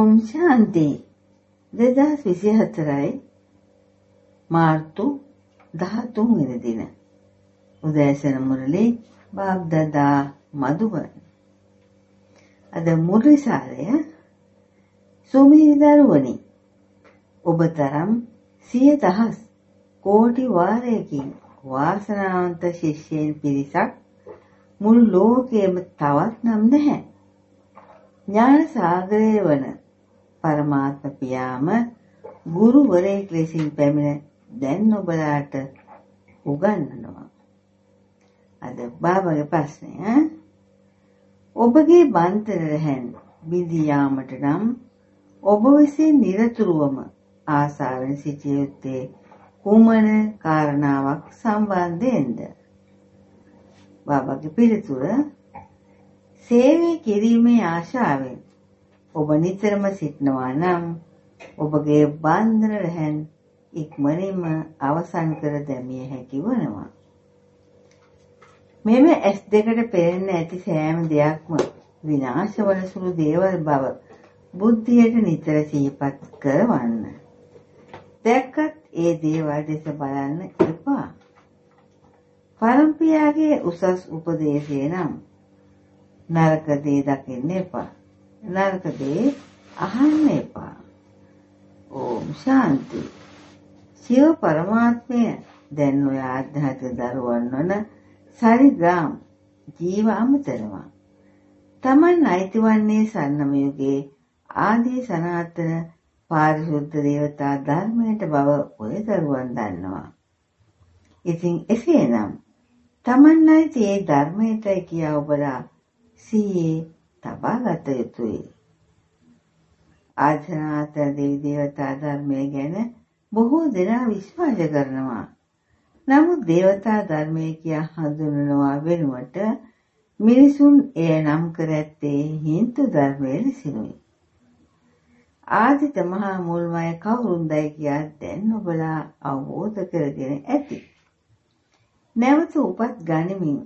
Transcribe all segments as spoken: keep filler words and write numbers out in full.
ඕම් ශාන්ති. දෙදහස් විසිහතරයි මාර්තු දහතුන් වෙනි දින. උදෑසන මුරලී බාග්දාදා මදුබන්. අද මුරලිසාරය සුමිහි දරුවනි. ඔබ තරම් සිය දහස් කෝටි වාරයකින් වාසනාවන්ත ශිෂ්‍යයන් පිරිසක් මුළු ලෝකයේම තවත් නම් නැහැ. ඥාන සාගරය වන පරමාත්ම පියාම ගුරුවරයෙක් ලෙසින් පැමිණ දැන් ඔබලාට උගන්වනවා. අද බාබාගේ ප්‍රශ්නය ඔබගේ බන්තර රැහන් බිඳී යාමට නම් ඔබ විසින් නිරතුරුවම ආසාවෙන් සිටිය යුත්තේ කුමන කාරණාවක් සම්බන්ධයෙන්ද? බාබාගේ පිළිතුර සේවය කිරීමේ ආශාවෙන් ඔබ නිතරම සිටනවා නම් ඔබගේ බන්ධන රැහන් ඉක්මනින්ම අවසන් කර දැමිය හැකි වනවා. මෙම ඇස් දෙකට පෙනෙන්න ඇති සෑම දෙයක්ම විනාශ වන සුළු දේවල් බව බුද්ධියට නිතර සිහිපත් කරවන්න. දැක්කත් ඒ දේවල් දෙස බලන්න එපා. පරම්පියාගේ උසස් උපදේශය නම් නරක දේ දකින්න එපා. නරක දේ අහන්න එපා. ඕම් ශාන්ති. සිය පරමාත්මය දැන් ඔය ආධ්‍යාත්මික දරුවන් වන සරිග්‍රාම ජීව අමතරවා. තමන් අයිති වන්නේ සන්නම යුගයේ ආදී සනාතන පාරිශුද්ධ දේවතා ධර්මයට බව ඔය දරුවන් දන්නවා. ඉතින් එසේනම් තමන් අයිති ඒ ධර්මයටයි කියා ඔබලා සිහියේ තබා ගත යුතුයි. ආධ්‍යාත්මික දේවී දේවතා ධර්මය ගැන බොහෝ දෙනා විශ්වාස කරනවා. නමුත් දේවතා ධර්මය කියා හඳුන්වනවා වෙනුවට මිනිසුන් එය නම් කර ඇත්තේ හින්දු ධර්මයේ ලෙසිනුයි. ආදිත මහා මුල්මය කවුරුන්දයි කියා දැන් ඔබලා අවබෝධ කරගෙන ඇති. නැවත උපත් ගනිමින්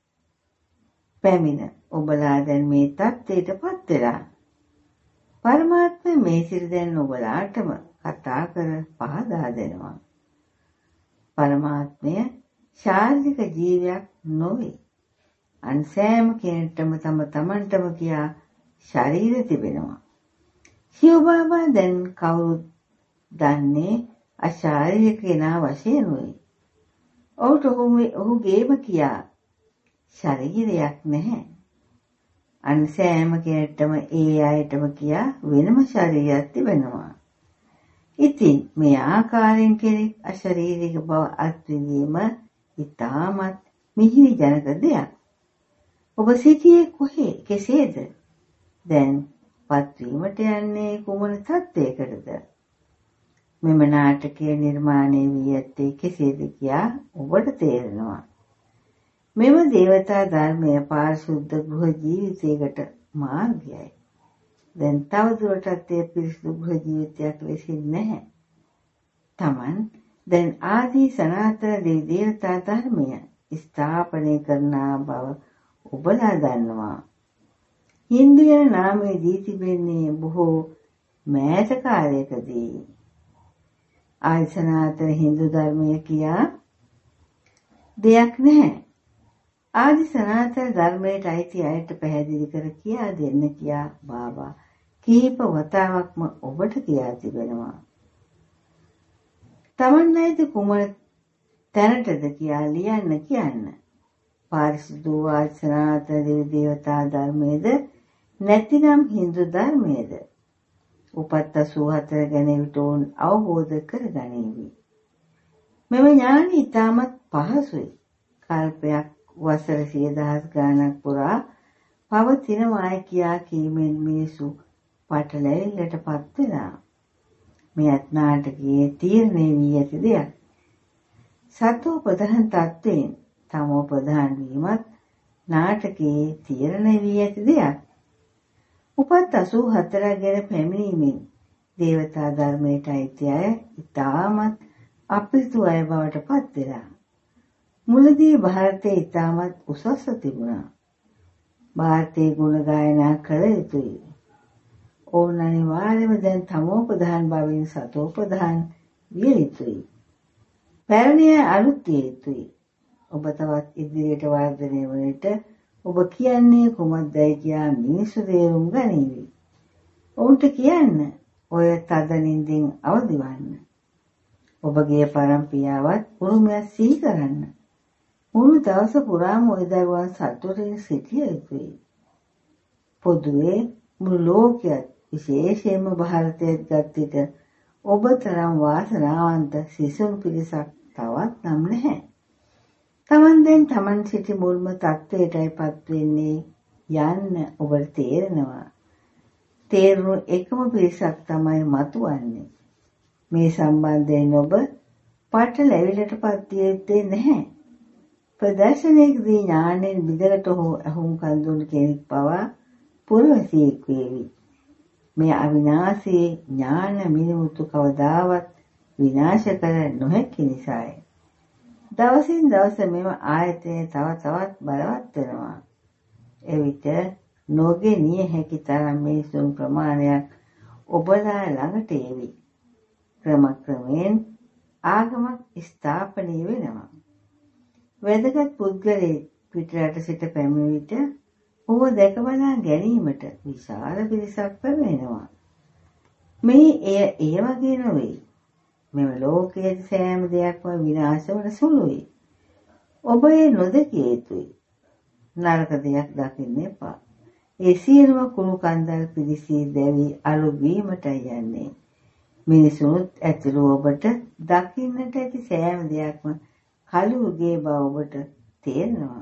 පැමිණ ඔබලා දැන් මේ තත්ත්වයට පත් වෙලා. පරමාත්ම මේ සිට දැන් ඔබලාටම කතා කර පහදා දෙනවා. පරමාත්මය ශාරීරික ජීවයක් නොවේ. අන් සෑම කෙනෙක්ටම තම තමන්ටම කියා ශරීර තිබෙනවා. ශිව බාබා දැන් කවුරුත් දන්නේ අශාරීරික කෙනා වශයෙන් වේ. ඔහුට ඔහුගේම කියා ශරීරයක් නැහැ. අන් සෑම කෙනෙක්ටම ඒ අයටම කියා වෙනම ශරීරයක් තිබෙනවා. ඉතින් මේ ආකාරයෙන් කෙනෙක් අශරීරික බව අත්විඳීම ඉතාමත් මිහිරි ජනක දෙයක්. ඔබ සිටියේ කොහේ කෙසේද? දැන් පත්වීමට යන්නේ කුමන තත්ත්වයකටද? මෙම නාටකය නිර්මාණය වී ඇත්තේ කෙසේද කියා ඔබට තේරෙනවා. මෙම දේවතා ධර්මය පාරිශුද්ධ ගෘහ ජීවිතයකට මාර්ගයයි. දැන් තවදුරටත් ඒ පිරිසිදු ගෘහ ජීවිතයක් ලෙසින් නැහැ. තමන් දැන් ආදී සනාතන දේව දේවතා ධර්මය ස්ථාපනය කරන බව ඔබලා දන්නවා. හින්දු යන නාමය දී තිබෙන්නේ බොහෝ මෑත කාලයකදී. ආදී සනාතන හින්දු ධර්මය කියා දෙයක් නැහැ. ආදි සනාතන ධර්මයට අයිති අයට පැහැදිලි කර කියා දෙන්න කියා බාබා කීප වතාවක්ම ඔබට කියා තිබෙනවා. තමන් අයිති කුමන තැනටද කියා ලියන්න කියන්න. පාරිශුද්ධ ආදි සනාතන දේවතා ධර්මයේද නැතිනම් හින්දු ධර්මයේද? උපත් අසූ හතර ගැන විතෝන් අවබෝධ කරගනිවි. මෙම ඥාන ඉතාමත් පහසුයි. කල්පයක් වසර සිය දහස් ගණනක් පුරා පවතිනවායි කියා කීමෙන් මිනිසු පටලැවිල්ලට පත් වෙලා. මෙයත් නාටකයේ තීරණය වී ඇති දෙයක්. සතෝ ප්‍රධාන තත්ත්වයෙන් තමෝ ප්‍රධාන වීමත් නාටකයේ තීරණය වී ඇති දෙයක්. උපත් අසූ හතරක් ගැන පැමිණීමෙන් දේවතා ධර්මයට අයිති අය ඉතාමත් අපිරිසුදු අය බවට පත් වෙලා. මුලදී ಭಾರತයේ ඉතාමත් උසස්ව තිබුණා. ಭಾರತයේ ගුණ ගායනා කළ යුතුයි. ඕන අනිවාර්යයෙන්ම දැන් තමෝපදාන භාවයෙන් සතෝපදාන විය යුතුයි. පැරණි අලුත් විය යුතුයි. ඔබ තවත් ඉදිරියට වර්ධනය වනට ඔබ කියන්නේ කුමක්දයි කියා මිනිසු තේරුම් ගනීවි. ඔවුන්ට කියන්න ඔය තද නින්දින් අවදිවන්න. ඔබගේ පරම්පියාවත් උරුමයක් සිහි කරන්න. මුළු දවස පුරාම ඔය දරුවන් සතුටින් සිටිය යුතුයි. පොදුවේ මුළු ලෝකයත් විශේෂයෙන්ම ಭಾರತයත් ගත් විට ඔබ තරම් වාසනාවන්ත සිසුන් පිරිසක් තවත් නම් නැහැ. තමන් දැන් තමන් සිටි මුල්ම තත්වයටයිපත් වෙන්නේ යන්න ඔබට තේරෙනවා. තේරුණු එකම පිරිසක් තමයි මතුවන්නේ. මේ සම්බන්ධයෙන් ඔබ පටලැවිල්ලටපත් විය යුත්තේ නැහැ. ප්‍රදර්ශනයකදී ඥාණයෙන් බිඳකට හෝ අහුම්කන් දුන් කෙනෙක් පවා පුරවැසියෙක් වේවි. මේ අවිනාශී ඥාන මිනිමුතු කවදාවත් විනාශ කර නොහැකි නිසායි. දවසින් දවස මෙම ආයතනය තව තවත් බලවත් වෙනවා. එවිට නොගෙනිය හැකි තරම් මිනිසුන් ප්‍රමාණයක් ඔබලා ළඟට එවි. ක්‍රමක්‍රමයෙන් ආගමක් ස්ථාපනය වෙනවා. වැදගත් පුද්ගලයෙක් පිටරට සිට පැමිණි විට ඔහු දැකබලා ගැනීමට විශාල පිරිසක් පැමිණෙනවා. මේ එය ඒ වගේ නොවේ. මෙම ලෝකයේ සෑම දෙයක්ම විනාශ වන සුළුයි. ඔබ ඒ නොදකිය යුතුයි. නරක දෙයක් දකින්න එපා. ඒ සියලුම කුණු කන්දල් පිළිසී දැවි අලු වීමටයි යන්නේ. මිනිසුනුත් ඇතුළු ඔබට දකින්නට ඇති සෑම දෙයක්ම කලුගේ බව ඔබට තේරෙනවා.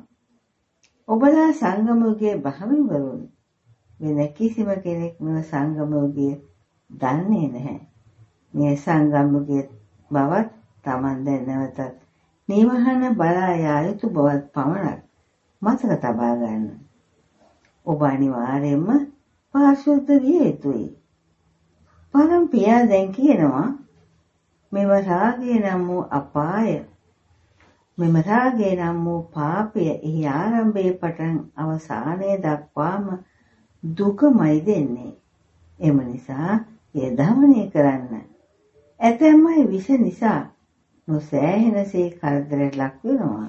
ඔබලා සංගමයේ භාවිවරුන් වෙන කිසිම කෙනෙක් මෙම සංගමයේ දන්නේ නැහැ. මේ සංගමයේ බවත් Taman දැන් නැවතත් නිවහන බලා යා යුතු බවත් පමණක් මතක තබා ගන්න. ඔබ අනිවාර්යයෙන්ම පාරිශුද්ධ විය යුතුයි. පරම්පියා දැන් කියනවා මෙව රාගය නම් වූ අපාය, මෙම රාගය නම් වූ පාපය එහි ආරම්භයේ පටන් අවසානයේ දක්වාම දුකමයි දෙන්නේ. එම නිසා එය දමනය කරන්න. ඇතැම් අය විෂ නිසා නොසෑහෙනසේ කරදරයට ලක් වෙනවා.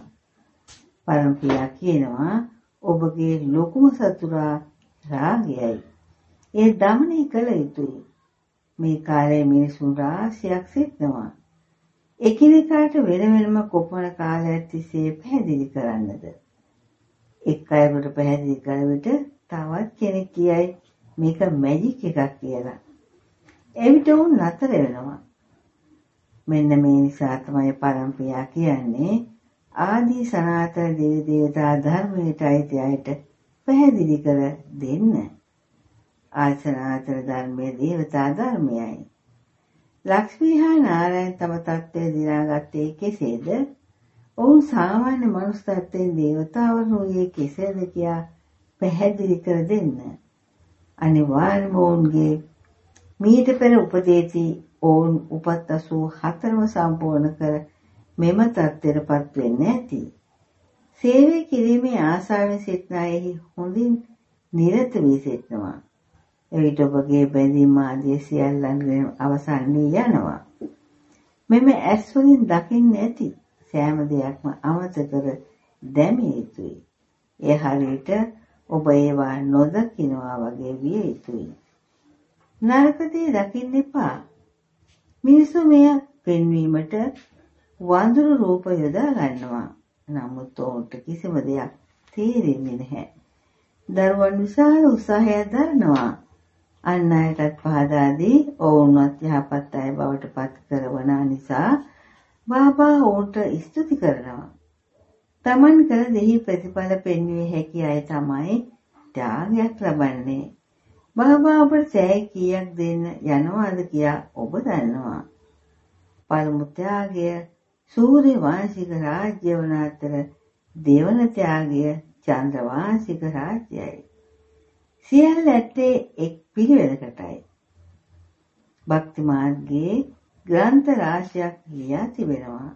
පරම්පියා කියනවා ඔබගේ ලොකුම සතුරා රාගයයි. ඒ දමනය කළ යුතුයි. මේ කාලේ මිනිසුන් රාශියක් සිටිනවා. එකිනෙකාට වෙන වෙනම කොපමණ කාලයක් තිස්සේ පැහැදිලි කරන්නද? එක් අයෙකුට පැහැදිලි කළ විට තවත් කෙනෙක් කියයි මේක මැජික් එකක් කියලා. එවිට උන් නතර වෙනවා. මෙන්න මේ නිසා තමයි පරම්පියා කියන්නේ ආදී සනාතන දෙවි දේවතා ධර්මයට අයිති අයට පැහැදිලි කර දෙන්න. ආසනාතන ධර්මයේ දේවතා ධර්මයයි. ලක්ෂ්මී හා නාරයන් තම තත්ත්වය දිනාගත්තේ කෙසේද? ඔවුන් සාමාන්‍ය මනුස්ස තත්ත්වයෙන් දේවතාවරුන් වූයේ කෙසේද කියා පැහැදිලි කර දෙන්න. අනිවාර්යයෙන්ම ඔවුන්ගේ මීට පෙර උපදේති ඔවුන් උපත් අසූ හතරම සම්පූර්ණ කර මෙම තත්ත්වයටපත් වෙන්න ඇති. සේවය කිරීමේ ආශාවෙන් සිටින අයෙහි හොඳින් නිරත වී සිටිනවා. එවිට ඔබගේ බැඳීම් ආදී සියල්ලන්ගෙන් අවසන් වී යනවා. මෙම ඇස් වලින් දකින්න ඇති සෑම දෙයක්ම අමතක කර දැමිය යුතුයි. ඒ හරියට ඔබ ඒවා නොදකින්නවා වගේ විය යුතුයි. නරක දේ දකින්න එපා. මිනිසු මෙය පෙන්වීමට වඳුරු රූප යොදා ගන්නවා. නමුත් ඔවුන්ට කිසිම දෙයක් තේරෙන්නේ නැහැ. දරුවන් විශාල උත්සාහයක් දරනවා. අන් අයටත් පහදා දී ඔවුන්වත් යහපත් අය බවට පත් කරවන නිසා බාබා ඔවුන්ට ස්තුති කරනවා. තමන් කළ දෙහි ප්‍රතිඵල පෙන්විය හැකි අය තමයි ත්‍යාගයක් ලබන්නේ. බාබා ඔබට සෑය කීයක් දෙන්න යනවාද කියා ඔබ දන්නවා. පළමු ත්‍යාගය සූර්ය වාංශික රාජ්‍ය වන අතර දෙවන ත්‍යාගය චන්ද්‍ර වාංශික රාජ්‍යයි. සියල්ල ඇත්තේ එක් පිළිවෙලකටයි. භක්ති මාර්ගයේ ග්‍රන්ථ රාශියක් ලියා තිබෙනවා.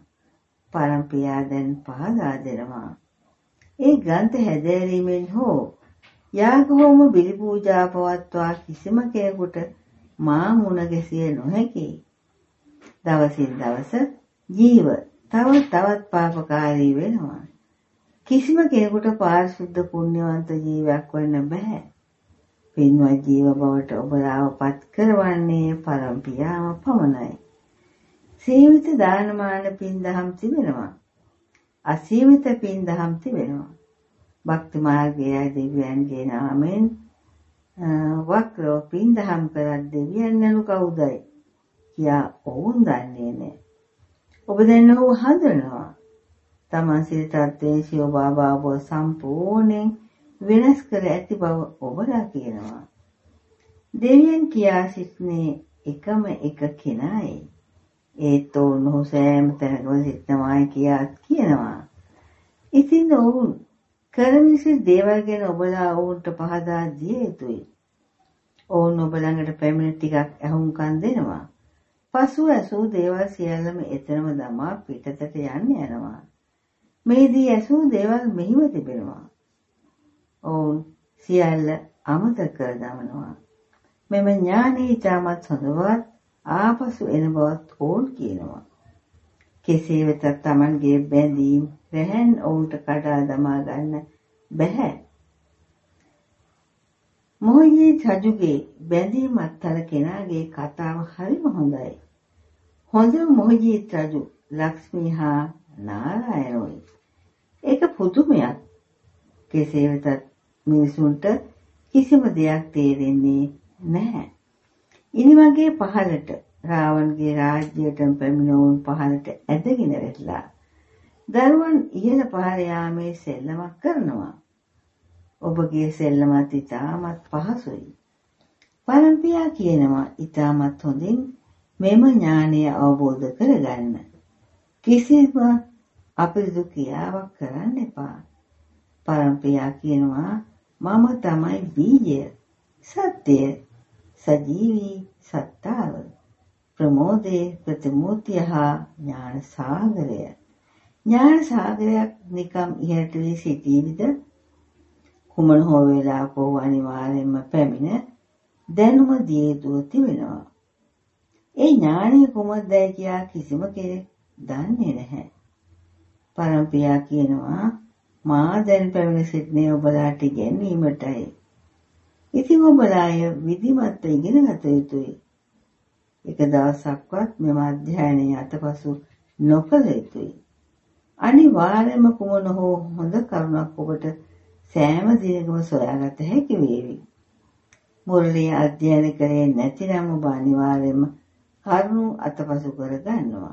පරම්පියා දැන් පහදා දෙනවා. ඒ ග්‍රන්ථ හැදෑරීමෙන් හෝ යාග හෝම බිලි පූජා පවත්වා කිසිම කෙනෙකුට මා මුණ ගැසිය නොහැකි. දවසින් දවස ජීව තව තවත් පාපකාරී වෙනවා. කිසිම කෙනෙකුට පාරිශුද්ධ පුණ්‍යවන්ත ජීවයක් වෙන්න බෑ. පින්වත් ජීව බවට ඔබලාව පත් කරවන්නේ පරම්පියාම පමණයි. සීමිත දානමාන පින්දහම් තිබෙනවා. අසීමිත පින්දහම් තිබෙනවා. භක්ති මාර්ගයේ දෙවියන්ගේ නාමයෙන් වක්‍රව පින්දහම් කරත් දෙවියන් නළු කවුදයි කියා ඔවුන් දන්නේ නැහැ. ඔබ දැන් ඔහු හඳුනනවා. තමන් සිත තත්ත්වයෙන් ශිව බාබාව සම්පූර්ණයෙන් වෙනස් කර ඇති බව ඔබලා කියනවා. දෙවියන් කියා සිටිනේ එකම එක කෙනායි. ඒත් ඔවුන් ඔහු සෑම තැනකම සිටිනවායි කියා කියනවා. ඉතින් ඔවුන් කරමිසි දේවල් ගැන ඔබලා ඔවුන්ට පහදා දිය යුතුයි. ඔවුන් ඔබ ළඟට පැමිණ ටිකක් ඇහුම්කන් දෙනවා. පසුව ඇසූ දේවල් සියල්ලම එතනම දමා පිටතට යන්න යනවා. මේදී ඇසූ දේවල් මෙහිම තිබෙනවා. ඔවුන් සියල්ල අමතක කර දමනවා. මෙම ඥානය ඉතාමත් හොඳ බවත් ආපසු එන බවත් ඔවුන් කියනවා. කෙසේ වෙතත් Tamanගේ බැඳීම් රැහන් ඔවුන්ට කඩා දමා ගන්න බැහැ. මොහොයේ රජුගේ බැඳීම් අත්තර කෙනාගේ කතාව හරිම හොඳයි. හොඳම මොහොයේ රජු ලක්ෂ්මී හා නාරායණයි. ඒක පුදුමයක්. කෙසේ වෙතත් මිනිසුන්ට කිසිම දෙයක් තේරෙන්නේ නැහැ. ඉනිමගේ පහලට රාවණගේ රාජ්‍යයට පැමිණවුන් පහලට ඇදගෙන වැටලා දරුවන් ඉහළ පහළ යාමේ සෙල්ලමක් කරනවා. ඔබගේ සෙල්ලමත් ඉතාමත් පහසුයි. පරම්පියා කියනවා ඉතාමත් හොඳින් මෙම ඥානය අවබෝධ කරගන්න. කිසිම අපිරිසුදු ක්‍රියාවක් කරන්න එපා. පරම්පියා කියනවා මම තමයි බීජය, සත්‍යය, සජීවී සත්තාව, ප්‍රමෝදේ ප්‍රතිමූර්තිය හා ඥාන සාගරය. ඥාන සාගරයක් නිකම් ඉහළට වී සිටීවිද කුමන හෝ වේලාවක අනිවාර්යයෙන්ම පැමිණ දැනුම දිය යුතු තිබෙනවා. ඒ ඥානය කුමක්දයි කියා කිසිම කෙනෙක් දන්නේ නැහැ. පරම්පියා කියනවා මා දැන් පැමිණ සිටිනේ ඔබලාට ඉගෙනීමටයි. ඉතින් ඔබලා අය විධිමත්ව ඉගෙන ගත යුතුයි. එක දවසක්වත් මෙම අධ්‍යයනය අතපසු නොකළ යුතුයි. අනිවාර්යයෙන්ම කුමන හෝ හොඳ කරුණක් ඔබට සෑම දිනකම සොයාගත හැකි වේවි. මුරලිය අධ්‍යයනය කරේ නැතිනම් ඔබ අනිවාර්යයෙන්ම කරුණු අතපසු කර ගන්නවා.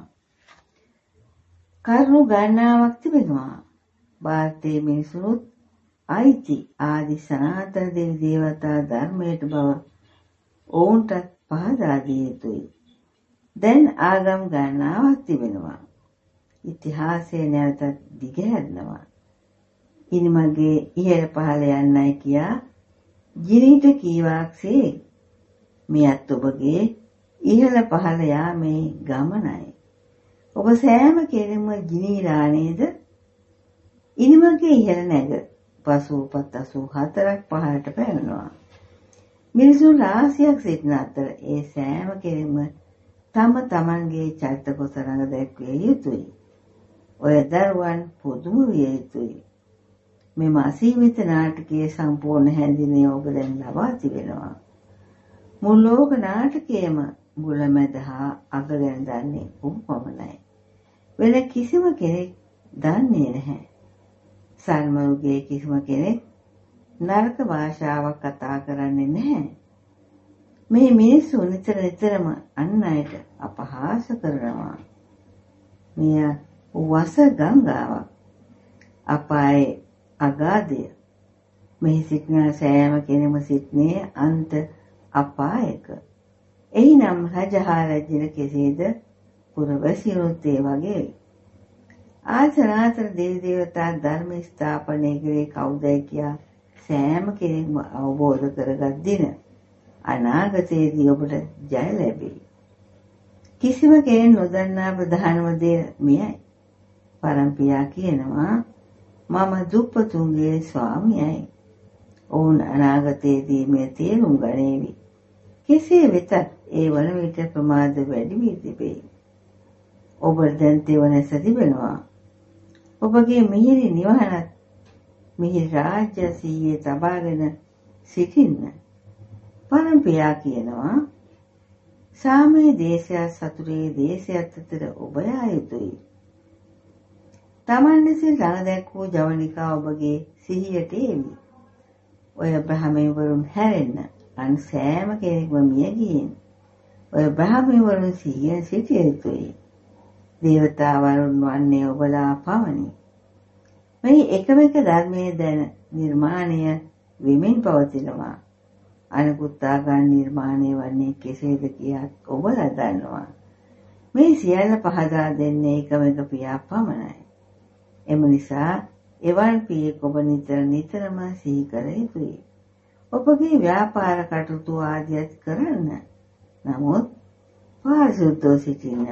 කරුණු ගණනාවක් තිබෙනවා. ಭಾರತೀಯ මිනිසුනුත් අයිති ආදි සනාතන දෙවි දේවතා ධර්මයට බව ඔවුන්ට පහදා දිය යුතුයි. දැන් ආගම් ගණනාවක් තිබෙනවා. ඉතිහාසය නැවතත් දිගහැරෙනවා. ඉනිමගේ ඉහළ පහළ යන්නයි කියා ජිනීට කීවාක්සේ මෙයත් ඔබගේ ඉහළ පහළ යාමේ ගමනයි. ඔබ සෑම කෙනෙක්ම ජිනීලා නේද? ඉනිමගේ ඉහළ නැග පසුපත් අසූ හතරක් පහළට පැනනවා. මිනිසුන් රාශියක් සිටින අතර ඒ සෑම කෙනෙක්ම තම තමන්ගේ චරිත පොත රඟ දැක්විය යුතුයි. ඔය දරුවන් පුදුම විය යුතුයි. මෙම අසීමිත නාටකයේ සම්පූර්ණ හැඳින්වීම ඔබ දැන් ලබා තිබෙනවා. මුළු ලෝක නාටකයේම මුලමැද හා අග ගැන දන්නේ ඔබ පමණයි. වෙන කිසිම කෙනෙක් දන්නේ නැහැ. සල්මරුගේ කිසිම කෙනෙක් නරක භාෂාවක් කතා කරන්නේ නැහැ. මේ මිනිස්සු නිතර නිතරම අන් අයට අපහාස කරනවා. මෙය වස ගංගාවක්. අපායේ අගාධය. මෙහි සිටින සෑම කෙනෙම සිටිනේ අන්ත අපායක. එහිනම් රජහා රජින කෙසේද පුරවැසියොත් ඒ වගේ. ආචරාතර දේව දේවතා ධර්ම ස්ථාපනය කරේ කවුදයි කියා සෑම කෙනෙක්ම අවබෝධ කරගත් දින අනාගතයේදී ඔබට ජය ලැබෙයි. කිසිම කෙනෙක් නොදන්නා ප්‍රධානම දේ මෙයයි. පරම්පියා කියනවා මම දුප්පතුන්ගේ ස්වාමියයි. ඔවුන් අනාගතයේදී මේ තේරුම් ගනීවි. කෙසේ වෙතත් ඒ වන විට ප්‍රමාද වැඩි වී තිබේ. ඔබ දැන් තෙවනැස තිබෙනවා. ඔබගේ මිහිරි නිවහනත් මිහිරි රාජ්‍ය සිහියේ තබාගෙන සිටින්න. පරම්පියා කියනවා සාමයේ දේශයත් සතුරේ දේශයත් අතර ඔබ යා යුතුයි. තමන් ලෙසින් ළඟ දැක්වූ ජවනිකා ඔබගේ සිහියට ඒවි. ඔය බ්‍රහ්මීවරුන් හැරෙන්න අන් සෑම කෙනෙක්ම මිය ගිහින් ඔය බ්‍රහ්මීවරුන් සිහියෙන් සිටිය යුතුයි. දේවතාවරුන් වන්නේ ඔබලා පමණි. මේ එකම එක ධර්මයේ දැන නිර්මාණය වෙමින් පවතිනවා. අනිකුත් ආගම් නිර්මාණය වන්නේ කෙසේද කියාත් ඔබලා දන්නවා. මේ සියල්ල පහදා දෙන්නේ එකම එක පියා පමණයි. එම නිසා එවන් පියෙක් ඔබ නිතර නිතරම සිහි කර යුතුයි. ඔබගේ ව්‍යාපාර කටයුතු ආදියත් කරන්න. නමුත් පාරිශුද්ධව සිටින්න.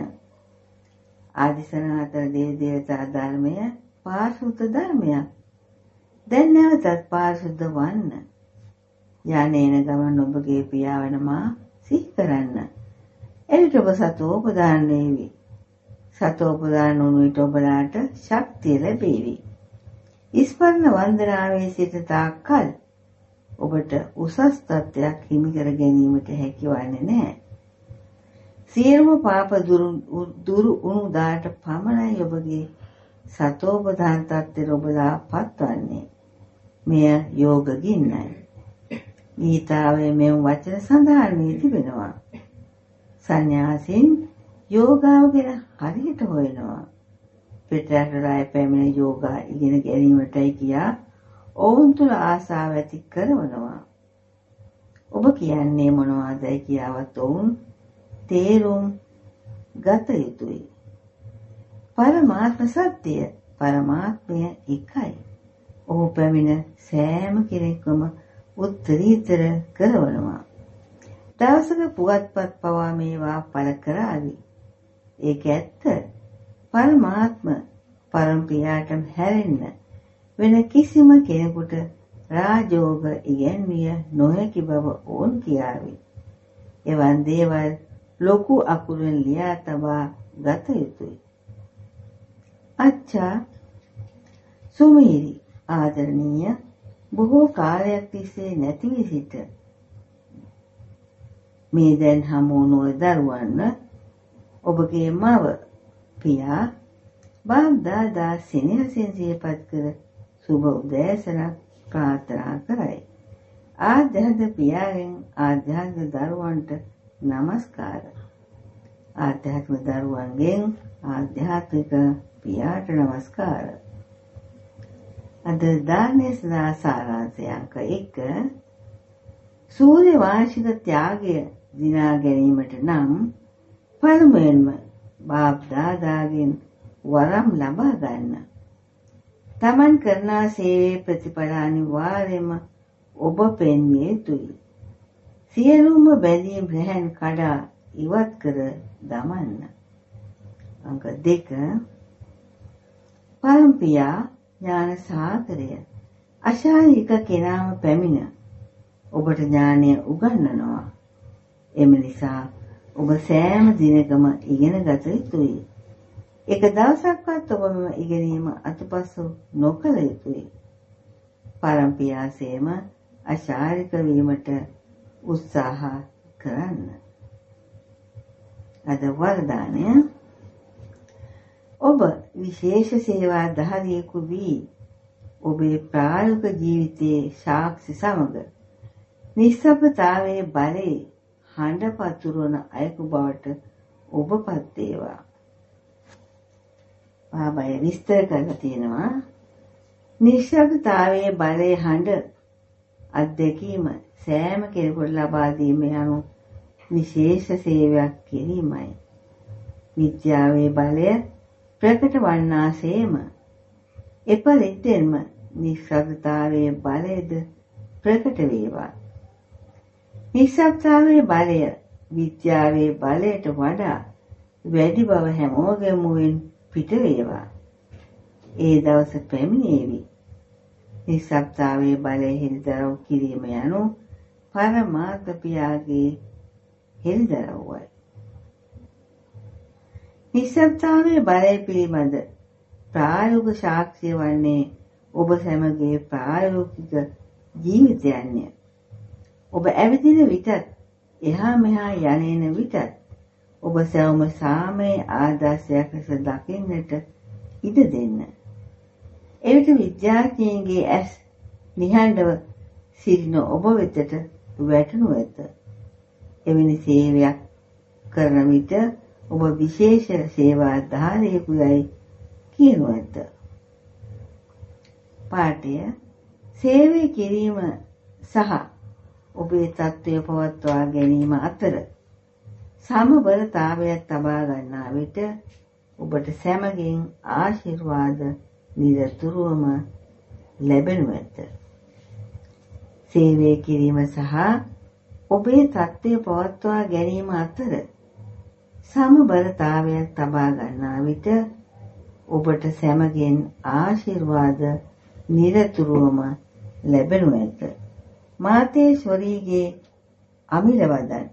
ආදිසනාතර දේව දේවතා ධර්මය පාරිශුද්ධ ධර්මයක්. දැන් නැවතත් පාරිශුද්ධ වන්න. යන්නේන ගමන් ඔබගේ පියාවන මා සිහි කරන්න. එවිට ඔබ සතෝපදාන වේවි. සතෝපදාන වුණු විට ඔබලාට ශක්තිය ලැබේවි. ඉස්පර්ණ වන්දනාවේ සිට තාක්කල් ඔබට උසස් තත්ත්වයක් හිමි කර ගැනීමට හැකිවන්නේ නැහැ. සියලුම පාප දුරු දුරු වුණු දාට පමණයි ඔබගේ සතෝපදාන තත්ත්වයට ඔබලා පත්වන්නේ. මෙය යෝග ගින්නයි. ගීතාවේ මෙම වචන සඳහන් වී තිබෙනවා. සංන්‍යාසීන් යෝගාව ගැන හරියට හොයනවා. පිටරටරාය පැමිණ යෝගා ඉගෙන ගැනීමටයි කියා ඔවුන් තුළ ආසාව ඇති කරනවා. ඔබ කියන්නේ මොනවදයි කියාවත් ඔවුන් තේරුම් ගත යුතුයි. පරමාත්ම සත්‍යය පරමාත්මය එකයි. ඔහු පැමිණ සෑම කෙනෙක්වම උත්තරීතර කරවනවා. දවසක පුවත්පත් පවා මේවා පළ කරાવી. ඒක ඇත්ත. පරමාත්ම පරම්පියාටම හැරෙන්න වෙන කිසිම කෙනෙකුට රාජෝග ඉගැන්විය නොහැකි බව ඕන් කියාවි. එවන් දේවල් ලොකු අකුරෙන් ලියා තබා ගත යුතුයි. අච්චා සුමීරි ආදරණීය බොහෝ කාලයක් තිස්සේ නැති වී සිට මේ දැන් හමු වුණු දරුවන් ඔබගේ මව පියා බාප් දාදා සෙනෙහසින් සිහිපත් කර සුබ උදෑසනක් ප්‍රාර්ථනා කරයි. ආධ්‍යාත්මික පියාගෙන් ආධ්‍යාත්මික දරුවන්ට නමස්කාර. ආධ්‍යාත්මික දරුවන්ගෙන් ආධ්‍යාත්මික පියාට නමස්කාර. අද දානයේ සදා සාරාංශය අංක එක සූර්ය වාර්ෂික ත්‍යාගය දිනා ගැනීමට නම් පළමුවෙන්ම බාප් දාදාගෙන් වරම් ලබා ගන්න. තමන් කරන සේවයේ ප්‍රතිඵල අනිවාර්යයෙන්ම ඔබ පෙන්විය යුතුයි. සියලුම බැඳීම් රැහන් කඩා ඉවත් කර දමන්න. අංක දෙක පරම්පියා ඥාන සාගරය අශාරීරික කෙනාම පැමිණ ඔබට ඥානය උගන්වනවා. එම නිසා ඔබ සෑම දිනකම ඉගෙන ගත යුතුයි. එක දවසක්වත් ඔබ මෙම ඉගෙනීම අතපසු නොකළ යුතුයි. පරම්පියාසේම අශාරීරික වීමට උත්සාහ කරන්න. අද වරදානය ඔබ විශේෂ සේවා දහරියෙකු වී ඔබේ ප්‍රායෝගික ජීවිතයේ සාක්ෂි සමග නිස්සබ්දතාවයේ බලයේ හඬ පතුරවන අයෙකු බවට ඔබපත් වේවා. පාබය විස්තර කරලා තියෙනවා. නිස්සබ්දතාවයේ බලයේ හඬ අත්දැකීම සෑම කෙනෙකුට ලබා දීම යනු විශේෂ සේවයක් කිරීමයි. විද්‍යාවේ බලය ප්‍රකට වන්නාසේම එපරිද්දෙන්ම නිස්සබ්දතාවයේ බලයද ප්‍රකට වේවා. නිස්සබ්දතාවයේ බලය විද්‍යාවේ බලයට වඩා වැඩි බව හැමෝගෙම මුවින් පිට වේවා. ඒ දවස පැමිණේවි. නිස්සබ්දතාවයේ බලය හෙළිදරව් කිරීම යනු පරමාර්ථ පියාගේ හෙළිදරව්වයි. නිස්සබ්දතාවයේ බලය පිළිබඳ ප්‍රායෝගික සාක්ෂිය වන්නේ ඔබ සැමගේ ප්‍රායෝගික ජීවිතයන්ය. ඔබ ඇවිදින විටත් එහා මෙහා යන්නේන විටත් ඔබ සැවම සාමයේ ආදර්ශයක් ලෙස දකින්නට ඉඩ දෙන්න. එවිට විද්‍යාඥයන්ගේ ඇස් නිහඬව සිටින ඔබ වෙතට වැටෙනු ඇත. එවැනි සේවයක් කරන විට ඔබ විශේෂ සේවාධාරියෙකු යයි කියනු ඇත. පාඨය සේවය කිරීම සහ ඔබේ තත්ත්වය පවත්වා ගැනීම අතර සමබරතාවයක් තබා ගන්නා විට ඔබට සැමගෙන් ආශිර්වාද නිරතුරුවම ලැබෙනු ඇත. සේවය කිරීම සහ ඔබේ තත්ත්වය පවත්වා ගැනීම අතර සමබරතාවයක් තබා ගන්නා විට ඔබට සැමගෙන් ආශිර්වාද නිරතුරුවම ලැබෙනු ඇත. මාතේශ්වරීගේ අමිලවදන්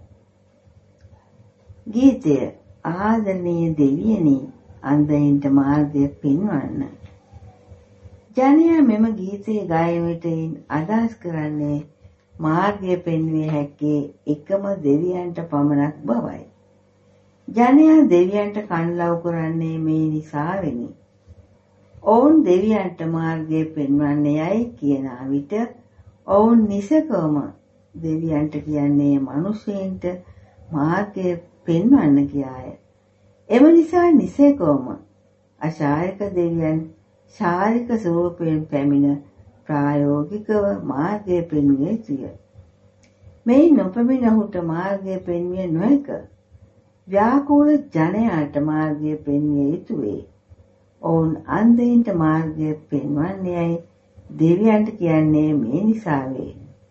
ගීතය ආදරණීය දෙවියනි අන්ධයින්ට මාර්ගය පෙන්වන්න. ජනයා මෙම ගීතයේ ගායනයේදී අදහස් කරන්නේ මාර්ගය පෙන්විය හැක්කේ එකම දෙවියන්ට පමණක් බවයි. ජනයා දෙවියන්ට කන්ලව් කරන්නේ මේ නිසාවෙනි. ඔවුන් දෙවියන්ට මාර්ගය පෙන්වන්නේ යයි කියන විට ඔවුන් නිසකවම දෙවියන්ට කියන්නේ මිනිසෙන්ට මාර්ගය පෙන්වන්න කියාය. එම නිසා නිසකවම අශාරික දෙවියන් ශාරික ස්වරූපයෙන් පැමිණ ප්‍රායෝගිකව මාර්ගය පෙන්විය යුතුය. මේ නොපැමිණ ඔහුට මාර්ගය පෙන්විය නොහැක. ව්‍යාකූල ජනයාට මාර්ගය පෙන්විය යුතුය. ඔවුන් අන්ධයින්ට මාර්ගය පෙන්වන්නේයි දෙවියන්ට කියන්නේ මේ නිසාවේ.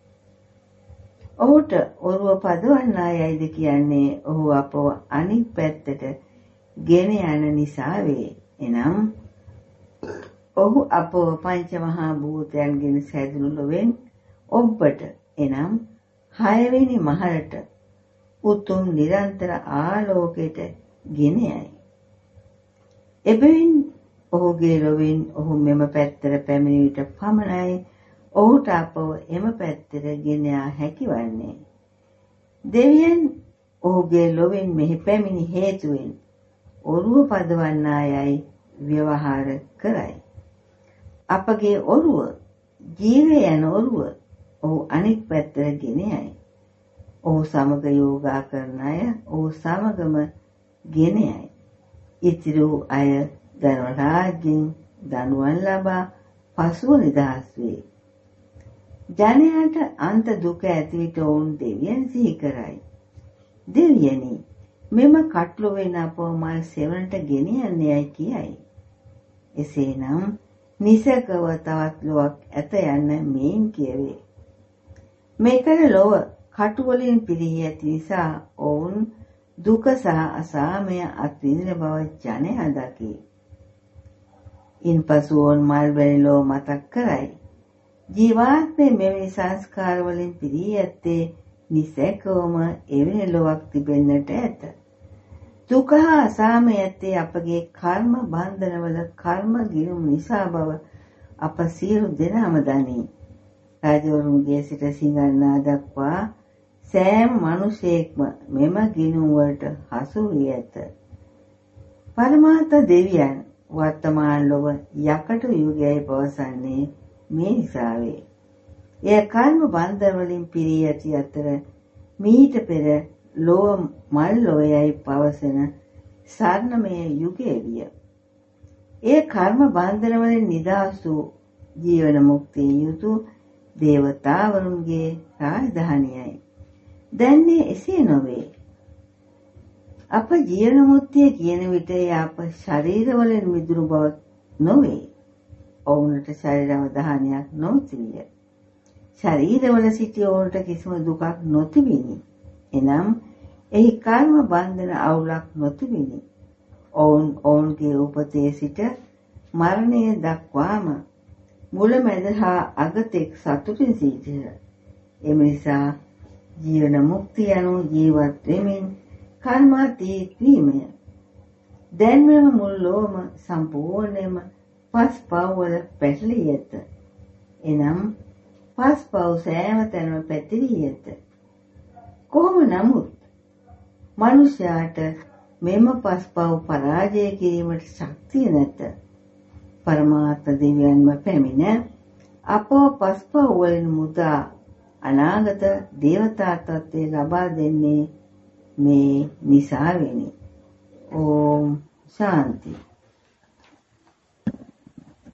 ඔහුට ඔරුව පදවන්නා යයිද කියන්නේ ඔහු අපව අනිත් පැත්තට ගෙන යන නිසාවේ. එනම් ඔහු අපව පංචමහා භූතයන්ගෙන් සැදුණු ලොවෙන් ඔබට එනම් හයවෙනි මහරට උතුම් නිරන්තර ආලෝකයට ගෙන යයි. එබැවින් ඔහුගේ ලොවෙන් ඔහු මෙම පැත්තට පැමිණි විට පමණයි ඔහුට අපව එම පැත්තට ගෙන යා හැකි වන්නේ. දෙවියන් ඔහුගේ ලොවෙන් මෙහි පැමිණි හේතුවෙන් ඔරුව පදවන්නා යයි ව්‍යවහාර කරයි. අපගේ ඔරුව ජීවය යන ඔරුව ඔහු අනිත් පැත්තට ගෙන යයි. ඔහු සමග යෝගා කරන අය ඔහු සමගම ගෙන යයි. ඉතිරි අය ධර්ම රාජ්‍යයෙන් දනුවන් ලබා පසුව නිදහස් වේ. ජනයාට අන්ත දුක ඇති විට ඔවුන් දෙවියන් සිහි කරයි. දෙවියනි මෙම කට්ලොවෙන් අපව මල් සෙවණට ගෙන යන්නේයි කියයි. එසේනම් නිසකව තවත් ලොවක් ඇත යන්න මේන් කියවේ. මේකල ලොව කටු වලින් පිරී ඇති නිසා ඔවුන් දුක සහ අසාමය අත්විඳින බව ජනයා දකි. ඉන්පසු ඔවුන් මල් වැනි ලොව මතක් කරයි. ජීවාත්මේ මෙවැනි සංස්කාර වලින් පිරී ඇත්තේ නිසකවම එවැනි ලොවක් තිබෙන්නට ඇත. දුක හා අසාමය ඇත්තේ අපගේ කර්ම බන්ධනවල කර්ම ගිනුම් නිසා බව අප සියලු දෙනාම දනී. රජවරුන්ගේ සිට සිඟන්නා දක්වා සෑම මිනිසෙක්ම මෙම ගිනුම් වලට හසු වී ඇත. පරමාර්ථ දෙවියන් වර්තමාන ලොව යකට යුගයයි පවසන්නේ මේ නිසාවේ. එය කර්ම බන්ධන වලින් පිරී ඇති අතර මීට පෙර ලොව මල් ලොවයයි පවසන සර්ණමය යුගය විය. එය කර්ම බන්ධන වලින් නිදහස් වූ ජීවන මුක්තියෙන් යුතු දේවතාවරුන්ගේ රාජධානියයි. දැන්නේ එසේ නොවේ. අප ජීවන මුක්තිය කියන විට අප ශරීරවලින් මිදුණු බව නොවේ. ඔවුන්ට ශරීර අවධානයක් නොතිබිය. ශරීරවල සිටි ඔවුන්ට කිසිම දුකක් නොතිබිනි. එනම් එහි කර්ම බන්ධන අවුලක් නොතිබිනි. ඔවුන් ඔවුන්ගේ උපතේ සිට මරණය දක්වාම මුලමැද හා අගතෙක් සතුටින් සිටින. එම නිසා ජීවන මුක්තිය යනු ජීවත් වෙමින් කර්මාතීත වීමය. දැන් මෙම මුල් ලෝම සම්පූර්ණයෙන්ම පස් පව් වල පැටලී ඇත. එනම් පස් පව් සෑම තැනම පැතිරී ඇත. කොහොම නමුත් මනුෂ්‍යයාට මෙම පස් පව් පරාජය කිරීමට ශක්තිය නැත. පරමාර්ථ දෙවියන්ම පැමිණ අපව පස් පව් වලින් මුදා අනාගත දේවතා තත්ත්වය ලබා දෙන්නේ මේ නිසාවෙනි. ඕම් ශාන්ති.